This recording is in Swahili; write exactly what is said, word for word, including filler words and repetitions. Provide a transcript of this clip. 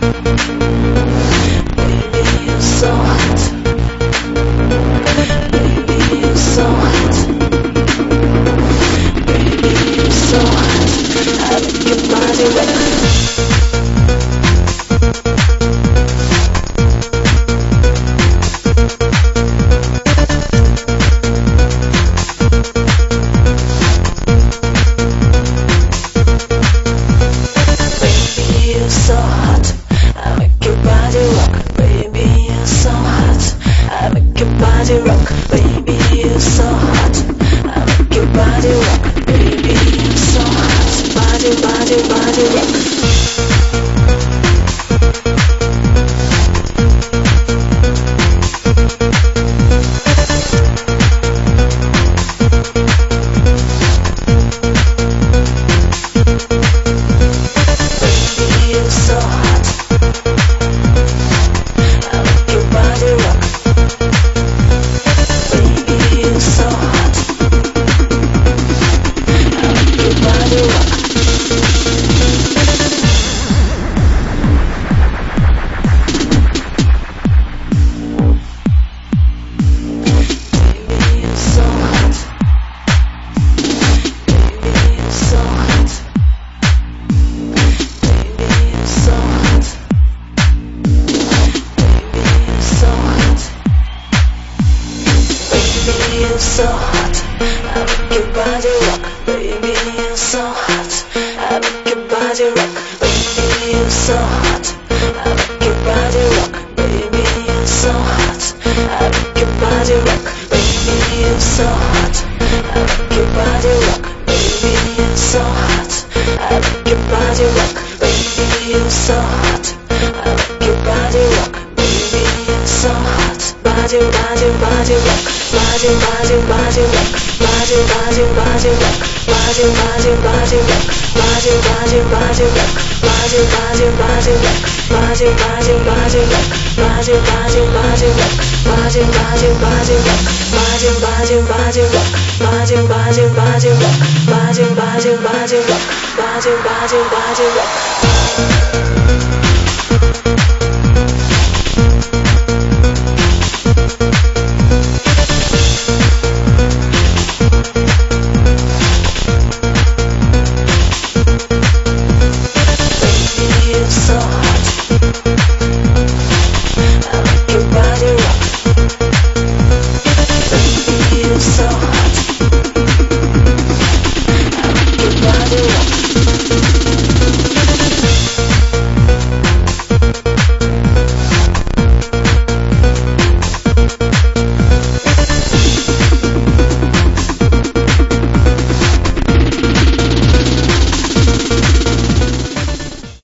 Baby, you're so hot. Baby, you're so hot. Baby, you're so hot. I make your body rock. So hot, I make your body rock. Baby, you're so hot, I make your body rock. Baby, you're so hot, I make your body rock. Baby, you're so hot, body, body, body rock. So hot, I make your body rock. Baby, you're so hot, I make your body rock. Baby, you're so hot. Baby, you're so hot. You're so hot, I make your body rock. Baby, you're so hot, I make your body rock. Baby, you're so hot, I make your body rock. Baby, you're so hot, I make your body rock. Baby, you're so hot, I make your body rock. Baby, you're so hot, I make your body rock. Baby, you're so hot, I make your body rock. Baby, you're so hot, body, body, body rock. Body, body, body rock. Body, body, body rock. Body, body, body rock. Body, body, body rock. Body, body, body rock. Body, body, body rock. Body, body, body rock. Body, body, body rock. Body, body, body rock. Body, body, body rock. Body, body, body rock. Body, body, body rock.